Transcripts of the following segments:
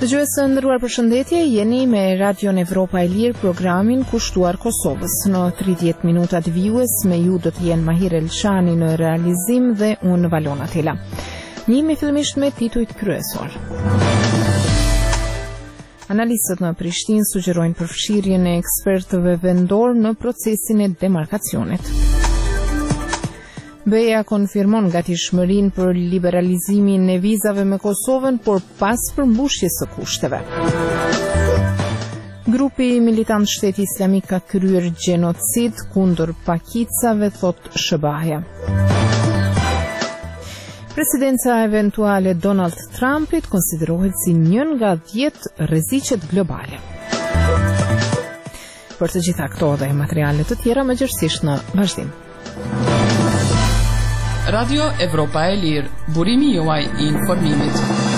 Dëgjues të nderuar, përshëndetje, jeni me Radion Evropa e Lirë, programin kushtuar Kosovës. Në 30 minutat vijues me ju do të jenë Mahir Elshani në realizim dhe unë Valona Tela. Njihemi fillimisht me titujt kryesor. Analistët në Prishtinë sugjerojnë përfshirjen e ekspertëve vendor në procesin e demarkacionit. BE-ja konfirmon gatishmërinë për liberalizimin e vizave me Kosovën, por pas përmbushjes së kushteve. Grupi militant Shteti Islamik ka kryer gjenocid kundër pakicave, thot SBA-ja. Presidenca eventuale Donald Trumpit konsiderohet si njën nga 10 rreziqet globale. Për të gjitha këto dhe materiale të tjera mëngjesisht në vazhdim. Radio Evropa e Lirë, burimi juaj i informimit.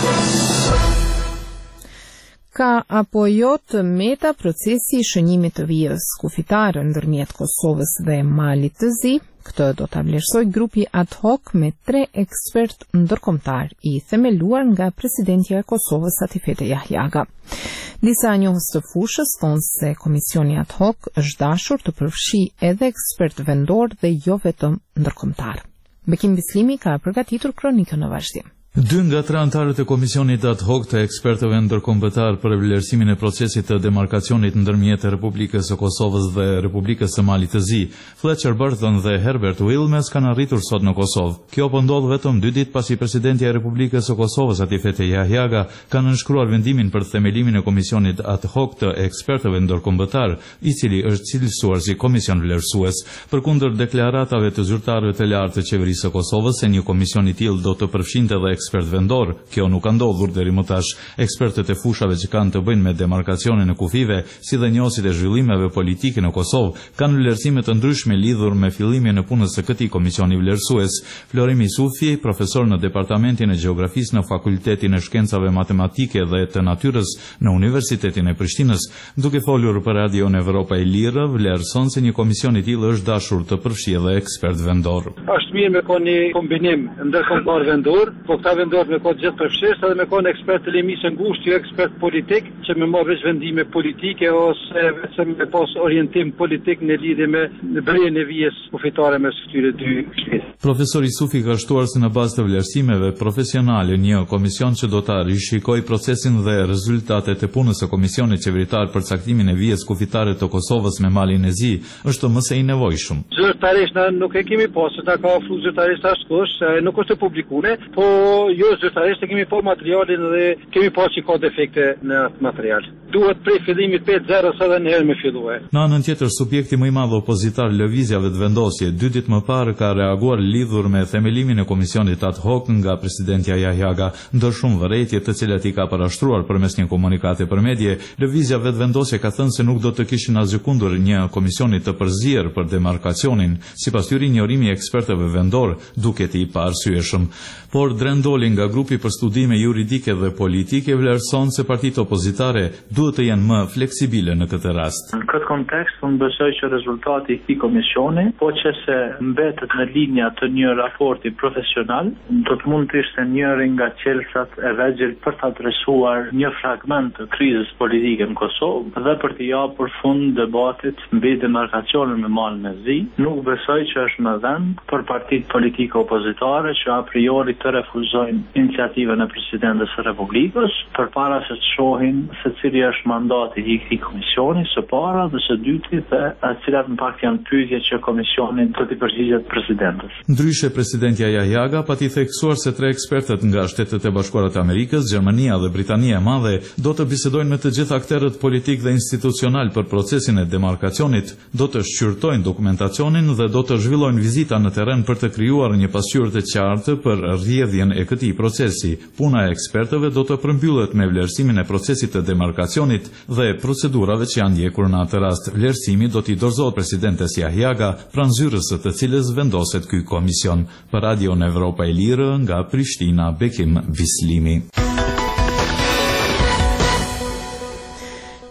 Ka apo jo të meta procesi i shënjimit të vijës kufitare ndërmjet Kosovës dhe Malit të Zi? Këtë do ta vlerësoj grupi ad hoc me 3 ekspert ndërkombëtar i themeluar nga presidentja e Kosovës Atifete Jahjaga. Disa njohës të fushës thonë se komisioni ad hoc është dashur të përfshijë edhe ekspert vendor dhe jo vetëm ndërkombëtar. Bekim Bislimi ka përgatitur kronikën në vazhdim. 2 nga 3 anëtarët e komisionit ad hoc të ekspertëve ndërkombëtar për vlerësimin e procesit të demarkacionit ndërmjet Republikës së Kosovës dhe Republikës së Malit të Zi, Fletcher Burton dhe Herbert Wilmes, kanë arritur sot në Kosovë. Kjo po ndodh vetëm 2 ditë pasi presidentja e Republikës së Kosovës Atifete Jahjaga ka nënshkruar vendimin për themelimin e komisionit ad hoc të ekspertëve ndërkombëtar, i cili është cilësuar si komision vlerësues. Përkundër deklaratave të zyrtarëve të lartë të qeverisë së Kosovës se një komision i tillë do të përfshinte edhe ekspert vendor, kjo nuk ka ndodhur deri më tash. Ekspertët e fushave që kanë të bëjnë me demarkacionin e kufive, si dhe njohësit e zhvillimeve politike në Kosovë, kanë vlerësime të ndryshme lidhur me fillimin e punës së këtij komisioni vlerësues. Florim Sufi, profesor në Departamentin e Gjeografisë në Fakultetin e Shkencave Matematike dhe të Natyrës në Universitetin e Prishtinës, duke folur për Radio Evropa e Lirë, vlerëson se një komision i tillë është dashur të përfshijë edhe ekspert vendor. Është mirë me kon një kombinim ndërkombëtar vendor, po këta vendor me kon gjithë përfshirës edhe me kon ekspert të limisë ngushtë, jo ekspert politik, që me marrë veç vendime politike ose vetëm me pas orientim politik në lidhje me bërjen e vijës kufitare mes këtyre dy shtete. Profesori Sufi ka shtuar se në bazë të vlerësimeve profesionale një komision që do ta rishikojë procesin dhe rezultatet e punës së komisionit qeveritar për caktimin e vijës kufitare të Kosovës me Malin e Zi është më se i nevojshëm. Zyrtarisht nuk e kemi pasur, ta ka ofruar zyrtarisht askush, nuk është e publikuar, po jo zyrtarisht e kemi po materialin dhe kemi pas që ka defekte në atë material. Duhet prej fillimit 5-0 sa dhe njëherë me filluar. Në anën tjetër, subjekti më i madh opozitar lëvizjave të vendosje 2 ditë më parë ka reaguar lidhur me themelimin e komisionit ad hoc nga presidentja Jahjaga, ndër shumë vërejtje të cilat i ka parashtruar përmes një komunikate për medje. Lëvizja vetëvendosje ka thënë se nuk do të kishin asgjë kundër një komisioni të përzier për demarkacionin, sipas tyre njohërimi i ekspertëve vendor duket i paarsyeshëm. Por Drendoli nga grupi për studime juridike dhe politike vlerëson se partitë opozitare duhet të jenë më fleksibile në këtë rast. Në këtë kontekst, unë besoj që rezultati i këtij komisioni, po që se mbetet në linja të një raporti profesional, do të mund të ishte njëri nga qelsat e vegjël për të adresuar një fragment të krizës politike në Kosovë dhe për të japur fund debatit mbi demarkacionin me Malin e Zi. Nuk besoj që është më vend për partitë politike opozitare që a priori të refuzojnë iniciativën e presidentës së Republikës, përpara se të shohin se cili është mandati i këtij komisioni, së para dhe së dyti dhe cilat në fakt janë pyetje që komisioni do t'i përgjigjet presidentës. Ndryshe, presidentja Jahjaga pati theksuar se 3 ekspertët nga Shtetet e Bashkuara të Amerikës, Gjermania dhe Britania e Madhe do të bisedojnë me të gjithë aktorët politik dhe institucional për procesin e demarkacionit, do të shqyrtojnë dokumentacionin dhe do të zhvillojnë vizita në terren për të krijuar një pasqyrë të qartë për rrjedhjen e këtij procesi. Puna e ekspertëve do të përmbyllet me vlerësimin e procesit të demarkacionit dhe procedurave që janë ndjekur në atë rast. Vlerësimi do t'i dorëzohet presidentes Jahjaga, pranë zyrës së të cilës vendoset ky komision. Për Radio Evropa e Lirë nga Prishtina, Bekim Bislimi.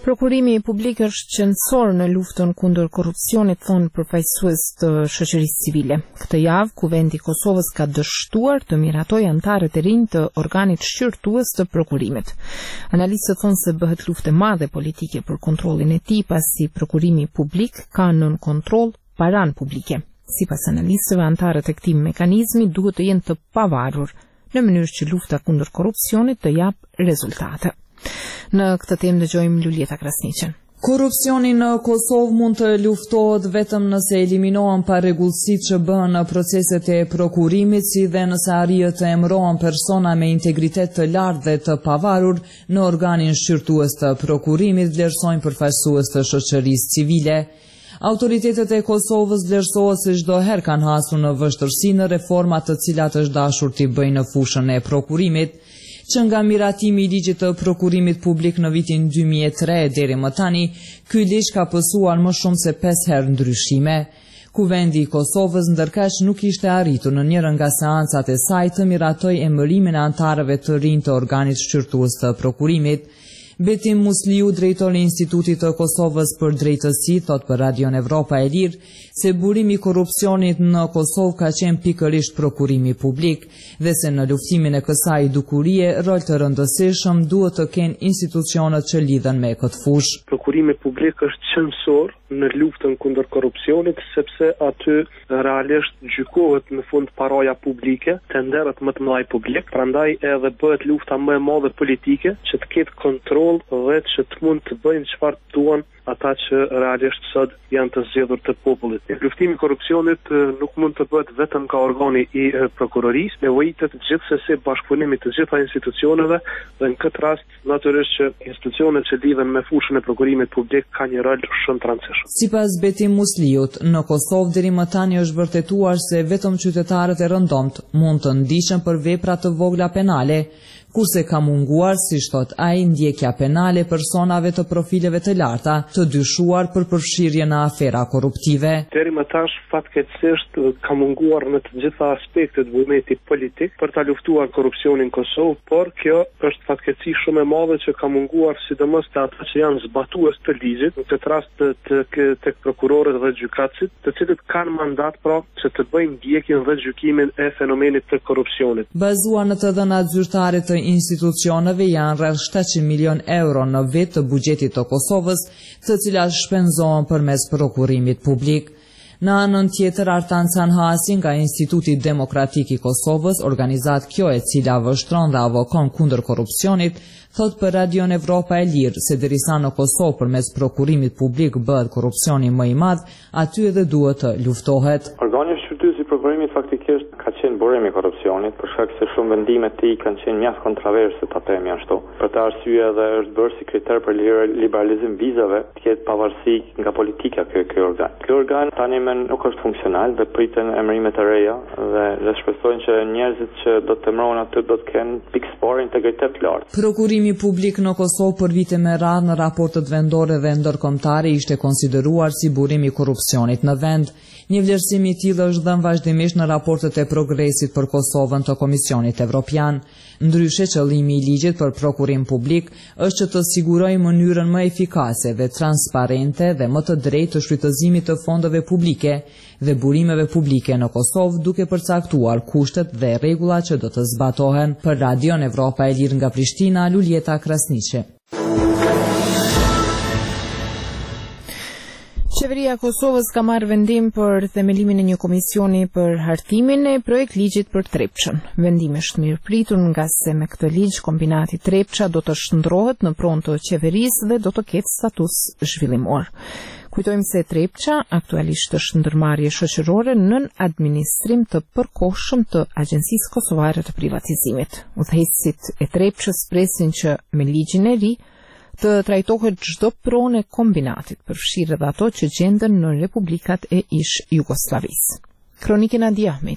Prokurimi publik është qendror në luftën kundër korrupsionit, thonë përfaqësues të shoqërisë civile. Këtë javë, Kuvendi i Kosovës ka dështuar të miratojë anëtarët e rinj të organit shqyrtues të prokurimit. Analistët thonë se bëhet luftë e madhe politike për kontrollin e tij, pasi prokurimi publik ka nën kontroll paranë publike. Sipas analistëve, anëtarët e këtij mekanizmi duhet të jenë të pavarur në mënyrë që lufta kundër korrupsionit të japë rezultate. Në këtë temë dëgjojmë Lulieta Krasniqen. Korrupsioni në Kosovë mund të luftohet vetëm nëse eliminohen parregullësitë që bëhen në proceset e prokurimit, si dhe nëse arrihet të emërohen persona me integritet të lartë dhe të pavarur në organin shqyrtues të prokurimit, vlerësojnë përfaqësues të shoqërisë civile. Autoritetet e Kosovës vlerësohet se çdo herë kanë hasur në vështirësi në reforma të cilat është dashur t'i bëjnë në fushën e prokurimit, që nga miratimi i ligjit të prokurimit publik në vitin 2003 deri më tani, ky ligj ka pësuar më shumë se 5 herë ndryshime. Kuvendi i Kosovës ndërkaq nuk ishte arritur në njërin nga seancat e saj të miratoj emërimin e anëtarëve të rinj të organit shqyrtues të prokurimit. Betim Musliu, drejtori i Institutit të Kosovës për Drejtësi, thot për Radion Evropa e Lirë se burimi i korrupsionit në Kosovë ka qenë pikërisht prokurimi publik dhe se në luftimin e kësaj dukurie rol të rëndësishëm duhet të kenë institucionet që lidhen me këtë fushë. Prokurimi publik është qendror në luftën kundër korrupsionit, sepse aty realisht gjykohet në fund paraja publike, tenderet më të mëdha publik, prandaj edhe bëhet lufta më e madhe politike që të ketë kontroll dhe që të mund të bëjnë çfarë duan ata që realisht sot janë të zgjedhur të popullit. Luftimi i korrupsionit nuk mund të bëhet vetëm nga organi i prokurorisë, nevojitet gjithsesi bashkëpunimi të gjitha institucioneve dhe në këtë rast natyrisht që institucionet që lidhen me fushën e prokurimit publik kanë një rol shumë të rëndësishëm. Sipas Betim Musliut, në Kosovë deri më tani është vërtetuar se vetëm qytetarët e rëndomt mund të ndiqen për vepra të vogla penale, kurse ka munguar, si thot ai, ndjekja penale personave të profileve të larta, të dyshuar për përfshirje në afera korruptive. Deri më tash fatkeqësisht ka munguar në të gjitha aspektet vullneti politik për ta luftuar korrupsionin në Kosovë, por kjo është fatkeqësi shumë e madhe që ka munguar sidomos te ata që janë zbatues të ligjit, në këtë rast tek prokurorët dhe gjykatësit, të cilët kanë mandat pra që të bëjnë ndjekjen dhe gjykimin e fenomenit të korrupsionit. Bazuar në të dhënat zyrtare të institucioneve janë rreth 700 milion euro në vit të buxhetit të Kosovës, të cilat shpenzohen përmes prokurimit publik. Në anën tjetër, Artan Canhasi nga Instituti Demokratik i Kosovës, organizat kjo e cila vështron dhe avokon kundër korrupsionit, thot për Radion Evropa e Lirë se derisa në Kosovë përmes prokurimit publik bëhet korrupsioni më i madh, aty edhe duhet të luftohet. Organi shqyrtues i prokurimit faktikisht ka qenë burimi i korrupsionit, për shkak se shumë vendime të tij kanë qenë mjaft kontroverse, ta themi ashtu. Për këtë arsye edhe është bërë si kriter për liberalizim vizave, të ketë pavarësi nga politika ky organ. Ky organ tani nuk është funksional dhe priten emërime të reja dhe shpresojnë që njerëzit që do të emërohen aty do të kenë pikëspor integritet të lartë. Prokurimi publik në Kosovë për vite me radhë në raportet vendore dhe ndërkombëtare ishte konsideruar si burim i korrupsionit në vend. Një vlerësim i tillë është dhënë vazhdimisht në raportet e progresit për Kosovën të Komisionit Evropian. Ndryshe, qëllimi i ligjit për prokurim publik është që të sigurojë mënyrën më efikase dhe transparente dhe më të drejtë të shfrytëzimit të fondeve publike dhe burimeve publike në Kosovë, duke përcaktuar kushtet dhe rregullat që do të zbatohen. Për Radion Evropa e Lirë nga Prishtina, Lulieta Krasniqe. Qeveria e Kosovës ka marrë vendim për themelimin e një komisioni për hartimin e projekt ligjit për Trepçën. Vendimi është mirëpritur nga se me këtë ligj kombinati Trepça do të shndrohet në pronë të qeverisë dhe do të ketë status zhvillimor. Kujtojmë se Trepça aktualisht është ndërmarrje shoqërore nën administrim të përkohshëm të Agjencisë Kosovare të Privatizimit. Udhëheqësit e Trepçës presin që me ligjin e ri të trajtohet çdo pronë e kombinatit, përfshirë edhe ato që gjenden në republikat e ish Jugosllavisë. Kronikën Adi Ahmetit.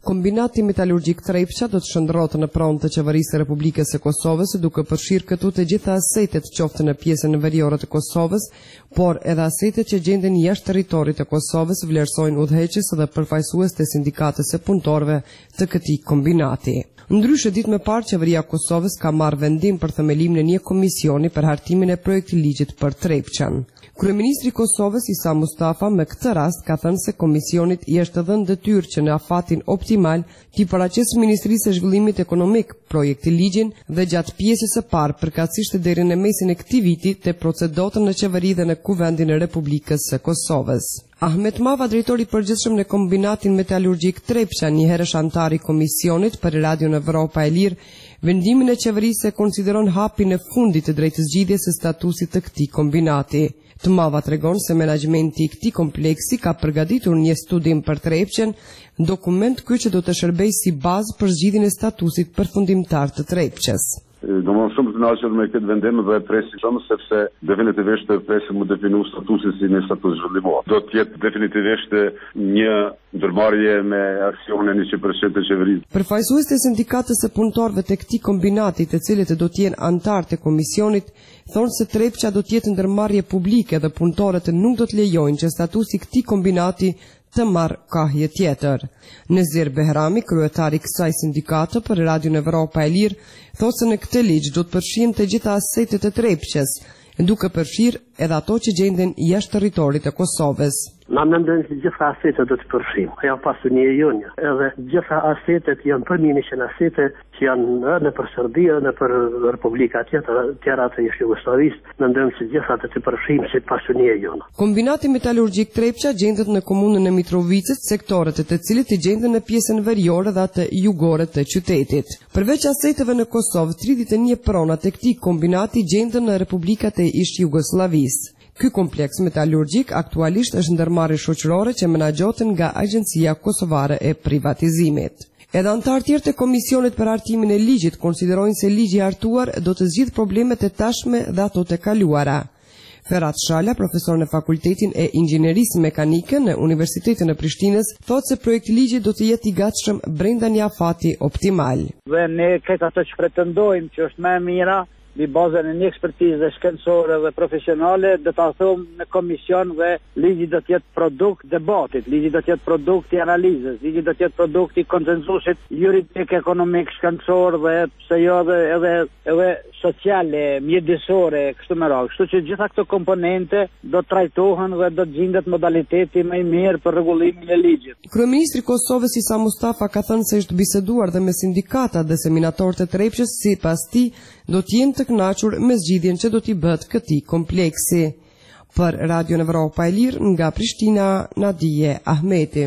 Kombinati metalurgjik Trepça do të shndërrohet në pronë të qeverisë së Republikës së Kosovës, duke përfshirë këtu të gjitha asetet qoftë në pjesën veriore të Kosovës, por edhe asetet që gjenden jashtë territorit të Kosovës, vlerësojnë udhëheqës dhe përfaqësues të sindikatës së punëtorëve të këtij kombinati. Ndryshe, ditë më parë, qeveria e Kosovës ka marrë vendim për themelimin e një komisioni për hartimin e projektiligjit për Trepçan. Kryeministri i Kosovës Isa Mustafa me këtë rast ka thënë se komisionit i është dhënë detyrë që në afatin optimal t'i paraqesë Ministrisë së Zhvillimit Ekonomik projektiligjin dhe gjatë pjesës së parë përkatësisht deri në mesin e këtij viti të procedotën në qeveri dhe në Kuvendin e Republikës së Kosovës. Ahmet Mava, drejtori i përgjithshëm në kombinatin metalurgjik Trepça, një herësh antar i komisionit për Radion Evropa e Lirë, vendimin e qeverisë e konsideron hapin e fundit të drejtëzgjidhjes së statusit të këtij kombinati. Mava tregon se menaxhmenti i këtij kompleksi ka përgatitur një studim për Trepçën, dokument ky që do të shërbejë si bazë për zgjidhjen e statusit përfundimtar të Trepçës. Domethënë shumë të kënaqur me këtë vendim dhe presim shumë sepse definitivisht presim mu definu statusin si një status zhvillimor. Do të jetë definitivisht një ndërmarrje me aksionin 100% të qeverisë. Përfaqësues të sindikatës së punëtorëve të këtij kombinati, të cilët do të jenë antar të komisionit, thonë se Trepça do të jetë ndërmarrje publike dhe punëtorët nuk do të lejojnë që statusi i këtij kombinati të marrë kahje tjetër. Nezir Behrami, kryetari i kësaj sindikate për Radion Evropa e Lirë, thotë se në këtë ligj do të përfshihen të gjitha asetet e Trepçës, duke përfshirë edhe ato që gjenden jashtë territorit të Kosovës. Na mendojmë se gjitha asetet do të përfshijmë. Ajo pasunia e jonë. Edhe gjitha asetet janë përmimi që asetet që janë në për Serbi, në për Republika tjera të Jugosllavisë, mendojmë se gjitha të përfshijmë si pasunia e jonë. Kombinati metalurgjik Trepça gjendet në komunën e Mitrovicës, sektorët e të cilit i gjenden në pjesën veriore dhe atë jugore të qytetit. Përveç aseteve në Kosovë, 31 prona të këtij kombinati gjenden në Republikat e Jugosllavisë. Ky kompleks metalurgjik aktualisht është ndërmarrje shoqërore që menaxhohet nga Agjencia Kosovare e Privatizimit. Edhe antarë tjerë të Komisionit për hartimin e ligjit konsiderojnë se ligji i hartuar do të zgjidhë problemet e tashme dhe ato të kaluara. Ferhat Shala, profesor në Fakultetin e Inxhinierisë Mekanike në Universitetin e Prishtinës, thotë se projekti ligji do të jetë i gatshëm brenda një afati optimal. Dhe ne këtë ato që pretendojmë që është më e mira, mbi bazën e një ekspertize shkencore dhe profesionale, do ta them në komision dhe ligji do të jetë produkt debatit, ligji do të jetë produkt i analizës, ligji do të jetë produkt i konsenzusit juridik, ekonomik, shkencor dhe pse jo edhe sociale, mjedisore, kështu me radhë. Kështu që gjitha këto komponente do të trajtohen dhe do të gjendet modaliteti më i mirë për rregullimin e ligjit. Kryeministri i Kosovës Isa Mustafa ka thënë se është biseduar dhe me sindikatat dhe seminatorët e Trepçës, sipas tij do të jenë të kënaqur me zgjidhjen që do t'i bëhet këtij kompleksi. Për Radion Evropa e Lirë nga Prishtina, Nadije Ahmeti.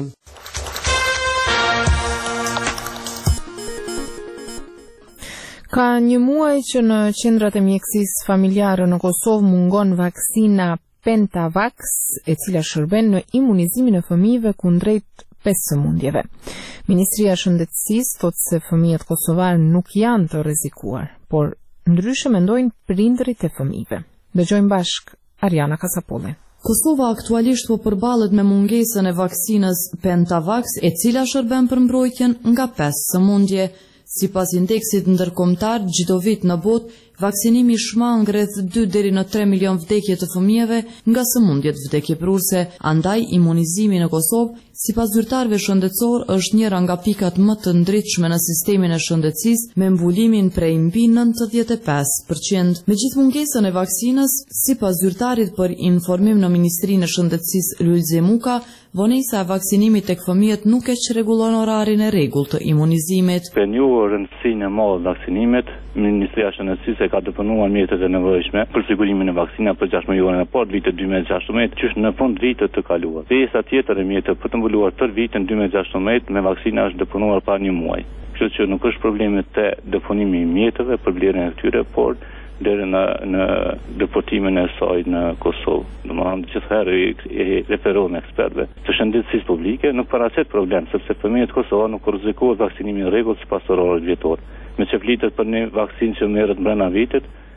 Ka një muaj që në qendrat e mjekësisë familjare në Kosovë mungon vaksina Pentavax, e cila shërben në imunizimin e fëmijëve kundrejt 5 sëmundjeve. Ministria e Shëndetësisë thotë se fëmijët kosovar nuk janë të rrezikuar, por ndryshe mendojnë prindërit e fëmijëve. Dëgjojmë bashk Ariana Kasapolli. Kosova aktualisht po përballet me mungesën e vaksinës Pentavax, e cila shërben për mbrojtjen nga 5 sëmundje. Sipas indeksit ndërkombëtar, çdo vit në botë, vaksinimi shmang rreth 2 deri në 3 milion vdekje të fëmijëve nga sëmundjet vdekjeprurse. Andaj imunizimi në Kosovë, sipas zyrtarëve shëndetësor, është njëra nga pikat më të ndritshme në sistemin e shëndetësisë, me mbulimin prej mbi 95%. Megjithë mungesën e vaksinës, sipas zyrtarit për informim në Ministrinë e Shëndetësisë Lulze Muka, vonesa e vaksinimit tek fëmijët nuk e çrregullon orarin e rregullt të imunizimit. Për një rëndësinë e madhe të vaksinimit, Ministria e Shëndetësisë ka dëpunuar mjetet e nevojshme për sigurimin e vaksinave për 6 muajin e parë vitit 2016, që në fund vitit të kaluar. Pjesa tjetër e mjeteve për të mbuluar tër vitin 2016 me vaksina është dëpunuar pa një muaj. Kështu që nuk është problemi te dëpunimi i mjeteve për blerjen e këtyre, por deri në deportimin e saj në Kosovë. Domethënë gjithherë i referohen ekspertëve të shëndetësisë publike, nuk paraqet problem, sepse fëmijët kosovar nuk rrezikohet vaksinimin në rregull sipas orarit vjetor. Me që flitet për një vaksinë që merret brenda vitit,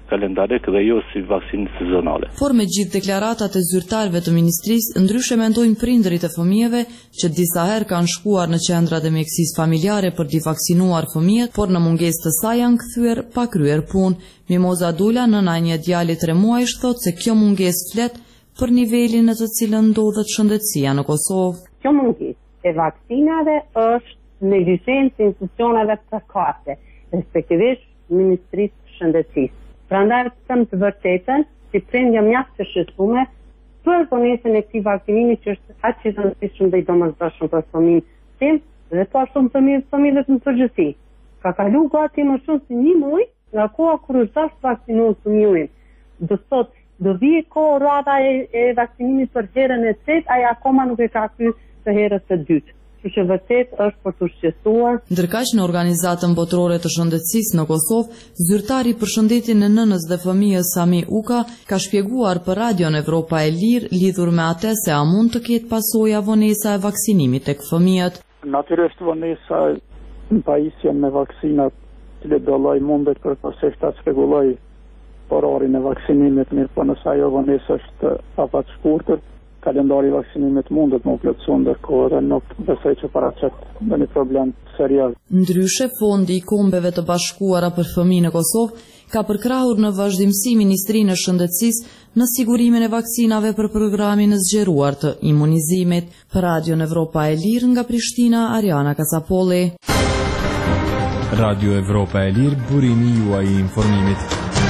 kalendarike dhe jo si vaksinë sezonale. Por me gjithë deklaratat e zyrtarëve të ministrisë, ndryshe mendojnë prindërit e fëmijëve që disa herë kanë shkuar në qendrat e mjekësisë familjare për t'i vaksinuar fëmijët, por në mungesë të saj janë kthyer pa kryer punë. Mimoza Dula, nëna e një djali 3 muajsh, thotë se kjo mungesë flet për nivelin në të cilën ndodhet shëndetësia në Kosovë. Kjo mungesë e vaksinave është neglizhencë e institucioneve të karte, respektivisht Ministrisë së Shëndetësisë. Prandaj them të vërtetën, si prindja mjaft të shqetësuar për vonesën e këtij vaksinimi që është aq i rëndësishëm dhe i domosdoshëm për fëmijën tim dhe po ashtu fëmijët në përgjithësi. Ka kalu gati më shumë se 1 muaj nga koha kur është dashur vaksinohet fëmijën. Do thotë do vijë kohë rrata e vaksinimit për herën e tretë, ai akoma nuk e ka kryer të herës së dytë. Që vërtet është për të shqetësuar. Ndërkaq në organizatën botërore të shëndetësisë në Kosovë, zyrtari për shëndetin e nënës dhe fëmijës Sami Uka ka shpjeguar për Radion Evropa e Lirë lidhur me atë se a mund të ketë pasoja vonesa e vaksinimit tek fëmijët. Natyrisht vonesa në pajisjen me vaksinat të do lloj mundet për ta shpjegulloj orarin e vaksinimit, mirë po nëse ajo vonesë është afatgjat shkurtër, kalendari i vaksinimit mundet më plotësu ndërkohë dhe nuk besoj që paraqet ndonjë problem serioz. Ndryshe, Fondi i Kombeve të Bashkuara për Fëmijë në Kosovë ka përkrahur në vazhdimsi Ministrinë e Shëndetësisë në sigurimin e vaksinave për programin e zgjeruar të imunizimit. Për Radion Evropa e Lirë nga Prishtina, Ariana Kasapolli. Radio Evropa e Lirë, burimi juaj i informimit.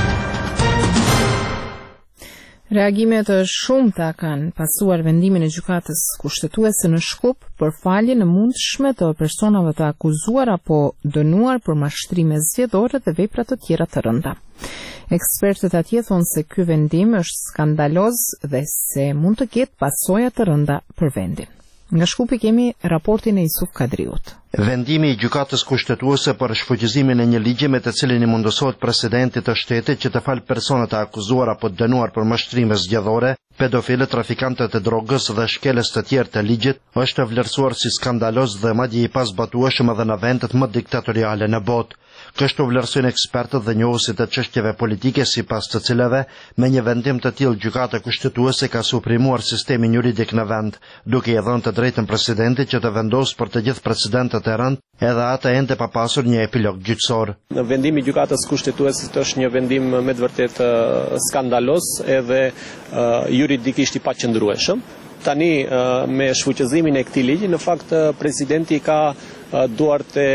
Reagimet të shumta kanë pasuar vendimin e gjykatës kushtetuese në Shkup për faljen e mundshme të personave të akuzuar apo dënuar për mashtrime zgjedhore dhe vepra të tjera të rënda. Ekspertët atje thonë se ky vendim është skandaloz dhe se mund të ketë pasoja të rënda për vendin. Nga Shkupi kemi raportin e Isuf Kadriut. Vendimi i gjykatës kushtetuese për shfuqizimin e një ligji me të cilin i mundësohet presidentit të shtetit që të falë personat e akuzuar apo dënuar për mashtrime zgjedhore, pedofilët, trafikantët e drogës dhe shkelës të tjerë të ligjit, është vlerësuar si skandaloz dhe madje i pasbatueshëm edhe në vendet më diktatoriale në botë. Kështu vlerësojnë ekspertët dhe njohësit të çështjeve politike, sipas të cilave me një vendim të tillë gjykata kushtetuese ka suprimuar sistemin juridik në vend, duke i dhënë të drejtën presidentit që të vendosë për të gjithë presidentët e rënd, edhe ata ende pa pasur një epilog gjyqësor. Vendimi i gjykatës kushtetuese është një vendim me të vërtetë skandaloz edhe juridikisht i paqëndrueshëm. Tani me shfuqizimin e këtij ligji, në fakt presidenti ka duart e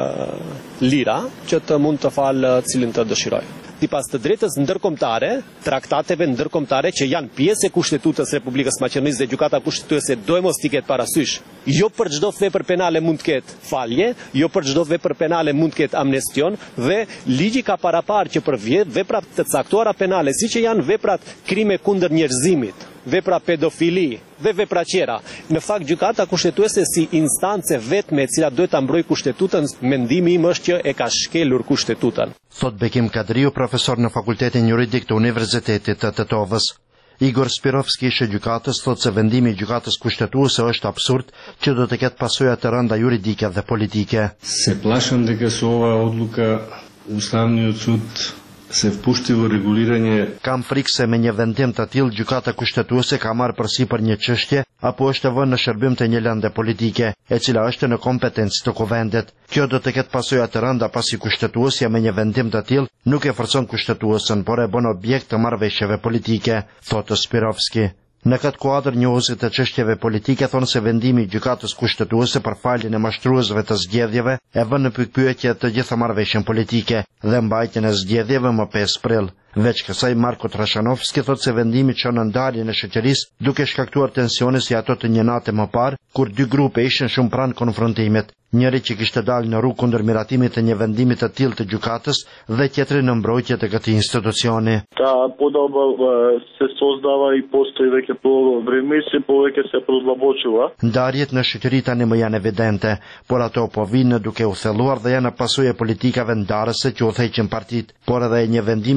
lira që të mund të falë cilin të dëshirojë. Sipas të drejtës ndërkombëtare, traktateve ndërkombëtare që janë pjesë e Kushtetutës Republikës Maqedonisë dhe gjykata kushtetuese do e mos t'i ketë parasysh. Jo për çdo vepër penale mund të ketë falje, jo për çdo vepër penale mund të ketë amnestion dhe ligji ka paraparë që për veprat të caktuara penale, siç janë veprat krime kundër njerëzimit, vepra pedofili dhe vepra tjera. Në fakt gjykata kushtetuese si instancë vetme e cila duhet ta mbrojë kushtetutën, mendimi im është që e ka shkelur kushtetutën. Thot Bekim Kadriu, profesor në Fakultetin Juridik të Universitetit të Tetovës. Igor Spirovski, ish gjykatës, thot se vendimi i gjykatës kushtetuese është absurd që do të ketë pasoja të rënda juridike dhe politike. Se плашам дека со оваа одлука Уставниот суд se vpushti rreguliranje. Kam frikë se me një vendim të tillë gjykata kushtetuese ka marrë përsipër një çështje apo është vënë në shërbim të një lëndë politike, e cila është në kompetencë të kuvendit. Kjo do të ketë pasoja të rënda pasi kushtetuesja me një vendim të tillë nuk e forcon kushtetuesen, por e bën objekt të marrëveshjeve politike, thotë Spirovski. Në këtë kuadër, njohësit të çështjeve politike thonë se vendimi i gjykatës kushtetuese për faljen e mashtruesve të zgjedhjeve e vën në pikpyetje të gjitha marrëveshjen politike dhe mbajtjen e zgjedhjeve më 5 prill. Veç kësaj, Marko Trashanovski thotë se vendimi çon në ndarjen e shoqërisë duke shkaktuar tensione si ato të një nate më parë, kur dy grupe ishin shumë pranë konfrontimit. Njëri që kishte dalë në rrugë kundër miratimit të një vendimi të tillë të gjykatës dhe tjetri në mbrojtje të këtij institucioni. Ta podoba se создава и постои веќе по време се повеќе се прозлабочува. Ndarjet në shoqëri tani më janë evidente, por ato po vinë duke u thelluar dhe janë pasojë politikave ndarëse që udhëheqin partitë, por edhe një vendimi si ky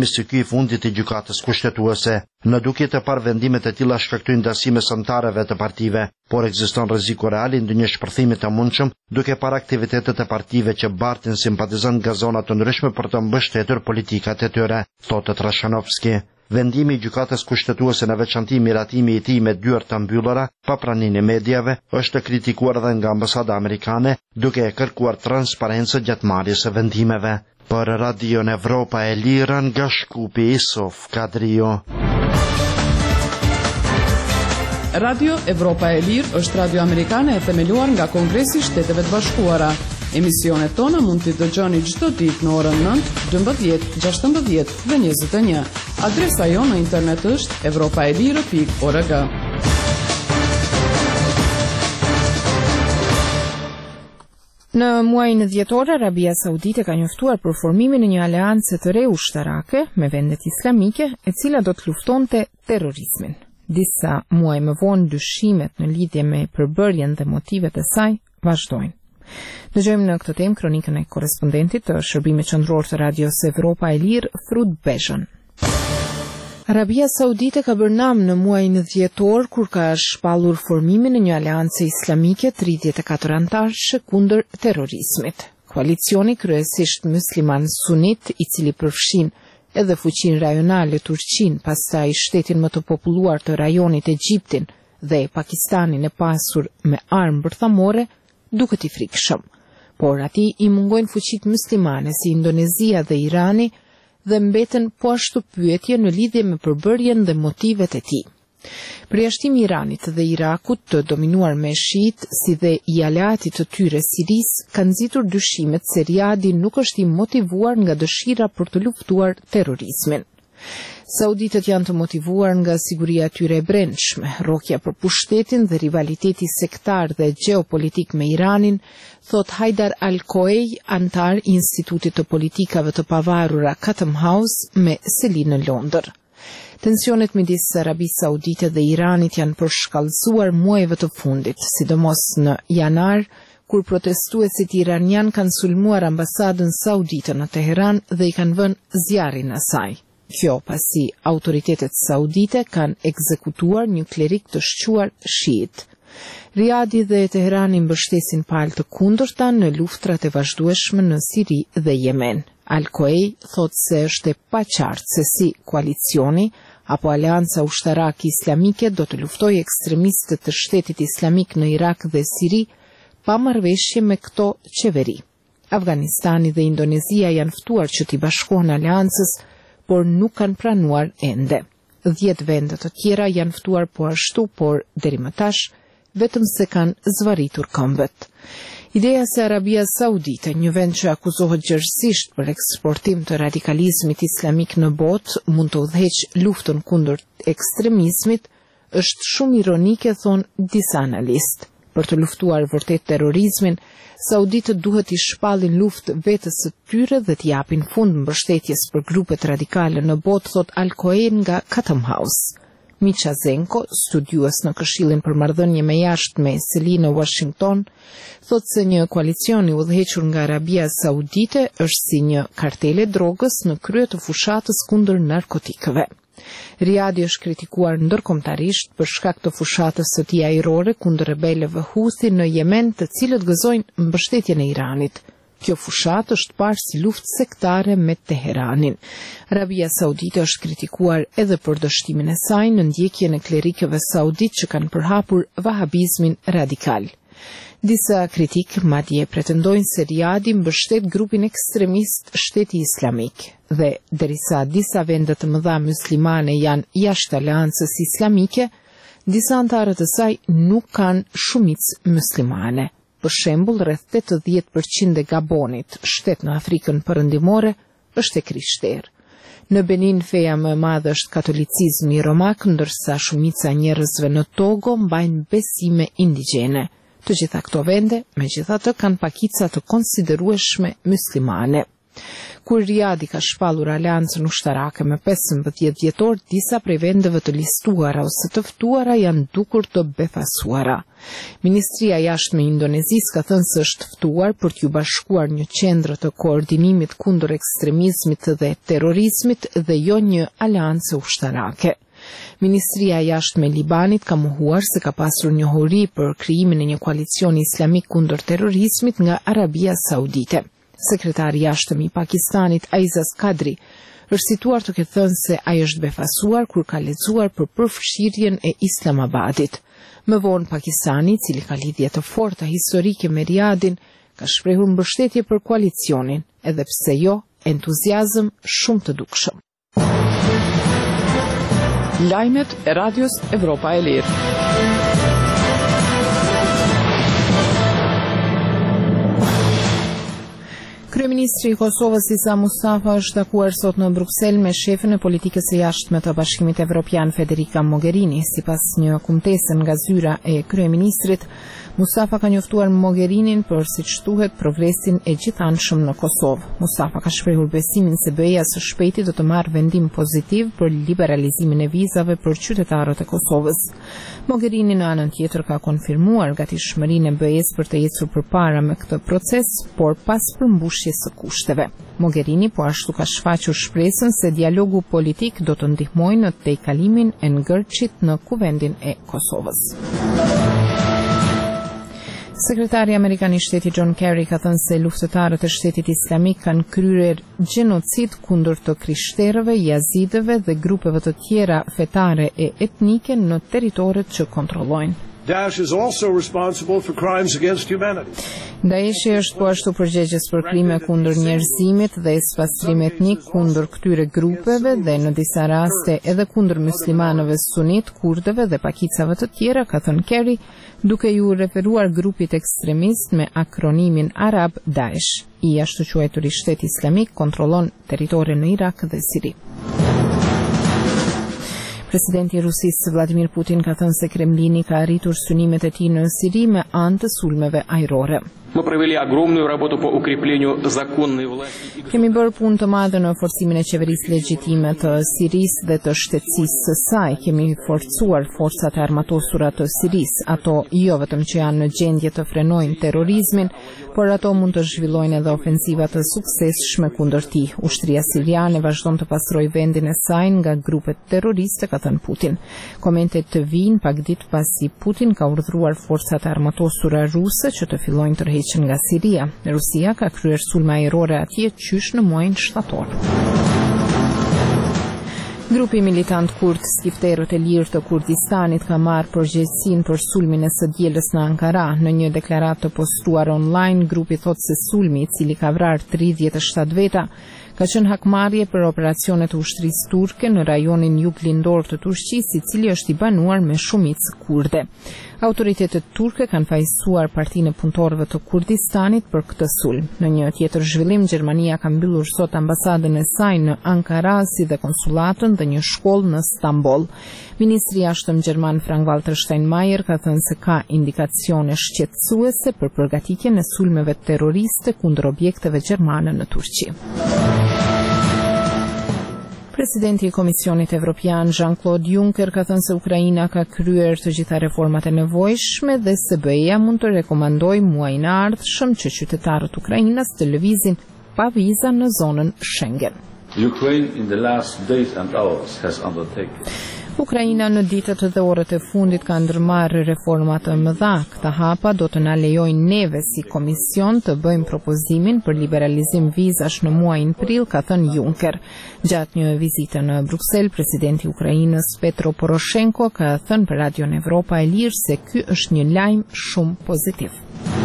i fundit i gjykatës kushtetuese. Në dukje të parë vendimet e tilla shkaktojnë ndasime santareve të partive, por ekziston rreziku real i ndonjë shpërthimi të mundshëm duke parë aktivitetet e partive që bartin simpatizant nga zona të ndryshme për të mbështetur politikat e tyre, thotë Trashanovski. Vendimi i gjykatës kushtetuese në veçanti miratimi i tij me dyert të mbyllura, pa praninë e mediave, është kritikuar edhe nga ambasada amerikane, duke e kërkuar transparencë gjatë marrjes së vendimeve. Për Radion Evropa e Lira nga Shkupi Isof Kadrio. Radio Evropa e Lirë është radio amerikane e themeluar nga Kongresi i Shteteve të Bashkuara. Emisionet tona mund t'i dëgjoni çdo ditë në orën 9, 12, 16 dhe 21. Adresa jonë në internet është europaelire.org. Në muajin dhjetor, Arabia Saudite ka njoftuar për formimin e një aleance të re ushtarake me vendet islamike, e cila do të luftonte terrorizmin. Disa muaj më vonë, dyshimet në lidhje me përbërjen dhe motivet e saj vazhdojnë. Dëgjojmë në këtë temë kronikën e korrespondentit të shërbimit qendror të Radios Evropa e Lirë, Frut Beshën. Arabia Saudite ka bërë nam në muajin dhjetor kur ka shpallur formimin e një aleance islamike 34 antarësh kundër terrorizmit. Koalicioni kryesisht musliman sunit, i cili përfshin edhe fuqinë rajonale Turqinë, pastaj shtetin më të populluar të rajonit Egjiptin dhe Pakistanin e pasur me armë bërthamore, duket i frikshëm. Por atij i mungojnë fuqitë muslimane si Indonezia dhe Irani dhe mbeten po ashtu pyetje në lidhje me përbërjen dhe motivet e tij. Përjashtimi i Iranit dhe Irakut, të dominuar me shiit, si dhe i aleatit të tyre Siris, kanë nxitur dyshimet se Riadi nuk është i motivuar nga dëshira për të luftuar terrorizmin. Sauditët janë të motivuar nga siguria e tyre e brendshme, rrokja për pushtetin dhe rivaliteti sektar dhe gjeopolitik me Iranin, thot Haidar Al-Koej, antar i Institutit të Politikave të Pavarura Chatham House me seli në Londër. Tensionet midis Arabisë Saudite dhe Iranit janë përshkallëzuar muajve të fundit, sidomos në janar, kur protestuesit iranian kanë sulmuar ambasadën saudite në Teheran dhe i kanë vënë zjarrin asaj. Kjo pasi autoritetet saudite kanë ekzekutuar një klerik të shquar shiit. Riadi dhe Teherani mbështesin palë të kundërta në luftrat e vazhdueshme në Siri dhe Yemen. Al-Koej thot se është e paqartë se si koalicioni apo aleanca ushtarake islamike do të luftojë ekstremistët të shtetit islamik në Irak dhe Siri pa marrëveshje me këto qeveri. Afganistani dhe Indonezia janë ftuar që t'i bashkohen aleancës, por nuk kanë pranuar ende. 10 vende të tjera janë ftuar po ashtu, por deri më tash vetëm se kanë zvarritur këmbët. Ideja se Arabia Saudite, një vend që akuzohet gjerësisht për eksportim të radikalizmit islamik në botë, mund të udhëheqë luftën kundër ekstremizmit, është shumë ironike, thon disa analistë. Për të luftuar vërtet terrorizmin, sauditët duhet i shpallin luftë vetes së tyre dhe t'i japin fund mbështetjes për grupet radikale në botë, thot Al-Koej nga Chatham House. Miqa Zenko, studiues në Këshillin për Marrëdhënie me Jashtë me seli në Washington, thot se një koalicion i udhëhequr nga Arabia Saudite është si një kartele drogës në krye të fushatës kundër narkotikëve. Riadi është kritikuar ndërkombëtarisht për shkak të fushatës së tij ajrore kundër rebelëve Houthi në Yemen, të cilët gëzojnë mbështetjen e Iranit. Kjo fushat është parë si luftë sektare me Teheranin. Arabia Saudite është kritikuar edhe për dështimin e saj në ndjekjen e klerikëve saudit që kanë përhapur vahabizmin radikal. Disa kritik madje pretendojnë se Riadi mbështet grupin ekstremist Shteti Islamik dhe derisa disa vende të mëdha muslimane janë jashtë aleancës islamike, disa antarë të saj nuk kanë shumicë muslimane. Për shembull, rreth 80% e Gabonit, shtet në Afrikën Perëndimore, është e krishterë. Në Benin feja më e madhe është katolicizmi romak, ndërsa shumica e njerëzve në Togo mbajnë besime indigjene. Të gjitha këto vende, megjithatë, kanë pakica të konsiderueshme muslimane. Kur Riyadhi ka shpallur aleancën ushtarake me 15 dhjetor, disa prej vendeve të listuara ose të ftuara janë dukur të befasuara. Ministria e Jashtme e Indonezisë ka thënë se është ftuar për t'ju bashkuar një qendër të koordinimit kundër ekstremizmit dhe terrorizmit dhe jo një aleancë ushtarake. Ministria e Jashtme e Libanit ka mohuar se ka pasur njohuri për krijimin e një koalicioni islamik kundër terrorizmit nga Arabia Saudite. Sekretari i jashtëm i Pakistanit Aizaz Kadri është situar të ketë thënë se ai është befasuar kur ka lexuar për përfshirjen e Islamabadit. Më vonë Pakistani, i cili ka lidhje të forta historike me Riyadhin, ka shprehur mbështetje për koalicionin, edhe pse jo entuziazëm shumë të dukshëm. Lajmet e Radios Evropa e Lirë. Kryeministri i Kosovës Isa Mustafa është takuar sot në Bruksel me shefën e politikës së jashtme të Bashkimit Evropian Federica Mogherini. Sipas një kumtese nga zyra e kryeministrit, Mustafa ka njoftuar Mogherinin për, siç thuhet, progresin e gjithanshëm në Kosovë. Mustafa ka shprehur besimin se BE-ja së shpejti do të marrë vendim pozitiv për liberalizimin e vizave për qytetarët e Kosovës. Mogherini në anën tjetër ka konfirmuar gatishmërinë e BE-s për të ecur përpara me këtë proces, por pas përmbushjes së kushteve. Mogherini po ashtu ka shfaqur shpresën se dialogu politik do të ndihmojë në tejkalimin e ngërçit në kuvendin e Kosovës. Sekretari Amerikan i Shtetit John Kerry ka thënë se luftëtarët e Shtetit Islamik kanë kryer gjenocid kundër të krishterëve, jazidëve dhe grupeve të tjera fetare e etnike në territoret që kontrollojnë. Daesh is also responsible for crimes against humanity. Daeshi është po ashtu përgjegjës për krime kundër njerëzimit dhe spastrim etnik kundër këtyre grupeve dhe në disa raste edhe kundër muslimanëve sunit, kurdëve dhe pakicave të tjera, ka thënë Kerry, duke ju referuar grupit ekstremist me akronimin arab Daesh. I ashtu quajtur i Shteti Islamik kontrollon territore në Irak dhe Siri. Presidenti i Rusisë Vladimir Putin ka thënë se Kremlini ka arritur synimet e tij në Siri me anë të sulmeve ajrore. Kemi bërë punë të madhe në forcimin e qeverisë legjitime të Sirisë dhe të shtetësisë së saj. Kemi forcuar forcat e armatosura të Sirisë. Ato jo vetëm që janë në gjendje të frenojnë terrorizmin, por ato mund të zhvillojnë edhe ofensiva të suksesshme kundër tij. Ushtria siriane vazhdon të pastrojë vendin e saj nga grupet terroriste, ka thënë Putin. Komentet të vijnë pak ditë pasi Putin ka urdhëruar forcat e armatosura ruse që të fillojnë tërheqjen nga Siria. Rusia ka kryer sulme ajrore atje qysh në muajin shtator. Grupi militant kurd Skifterët e Lirë të Kurdistanit ka marrë përgjegjësinë për sulmin e së dielës në Ankara. Në një deklaratë të postuar online, grupi thotë se sulmi, i cili ka vrarë 37 veta, ka qenë hakmarrje për operacionet të ushtrisë turke në rajonin juglindor të Turqisë, i cili është i banuar me shumicë kurde. Autoritetet turke kanë fajsuar Partinë e Punëtorëve të Kurdistanit për këtë sulm. Në një tjetër zhvillim, Gjermania ka mbyllur sot ambasadën e saj në Ankara, si dhe konsulatën dhe një shkollë në Stamboll. Ministri i Jashtëm gjerman Frank-Walter Steinmeier ka thënë se ka indikacione shqetësuese për përgatitjen e sulmeve terroriste kundër objekteve gjermane në Turqi. Presidenti i Komisionit Evropian Jean-Claude Juncker ka thënë se Ukraina ka kryer të gjitha reformat e nevojshme dhe se BE-ja mund të rekomandojë muajin e ardhshëm që qytetarët ukrainas të lëvizin pa viza në zonën Schengen. Ukraine in the last days and hours has undertaken Ukraina në ditët dhe orët e fundit ka ndërmarrë reforma të mëdha. Këta hapa do të na lejojnë neve si komision të bëjmë propozimin për liberalizim vizash në muajin prill, ka thënë Juncker. Gjatë një vizite në Bruksel, presidenti i Ukrainës Petro Poroshenko ka thënë për Radion Evropa e Lirë se ky është një lajm shumë pozitiv.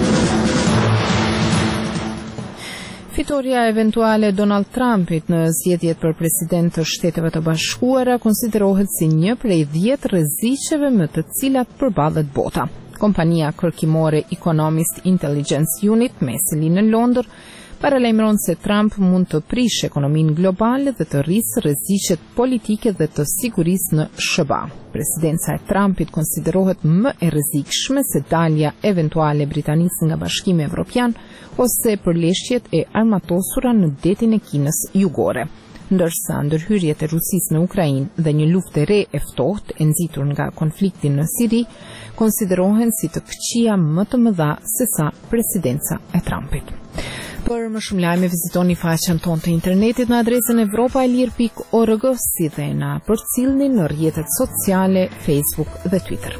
Fitoria eventuale Donald Trumpit në zgjedhjet për president të Shteteve të Bashkuara konsiderohet si një prej 10 rreziqeve me të cilat përballet bota. Kompania kërkimore Economist Intelligence Unit me seli në Londër paralajmëron se Trump mund të prishë ekonominë globale dhe të rrisë rreziqet politike dhe të sigurisë në SBA. Presidenca e Trumpit konsiderohet më e rrezikshme se dalja eventuale e Britanisë nga Bashkimi Evropian ose përleshjet e armatosura në detin e Kinës jugore. Ndërsa ndërhyrjet e Rusisë në Ukrainë dhe një luftë e re e ftohtë e nxitur nga konflikti në Siri konsiderohen si të këqija më të mëdha se sa presidenca e Trumpit. Për më shumë lajme vizitoni faqen tonë të internetit në adresën evropaelir.org, si dhe na përcillni në rrjetet sociale Facebook dhe Twitter.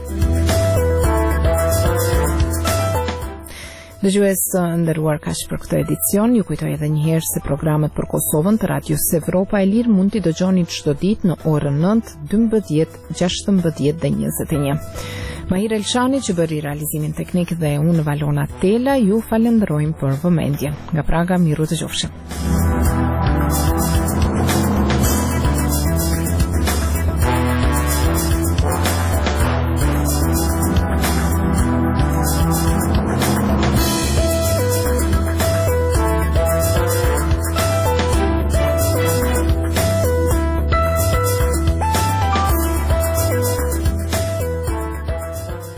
Dëgjues të nderuar, kaq për këtë edicion. Ju kujtoj edhe një herë se programet për Kosovën të Radios Evropa e Lirë mund t'i dëgjoni çdo ditë në orën 9, 12, 16 dhe 21. Mahir Elshani që bëri realizimin teknik dhe unë Valona Tela ju falenderojmë për vëmendjen. Nga Praga, miru dëgjofshim.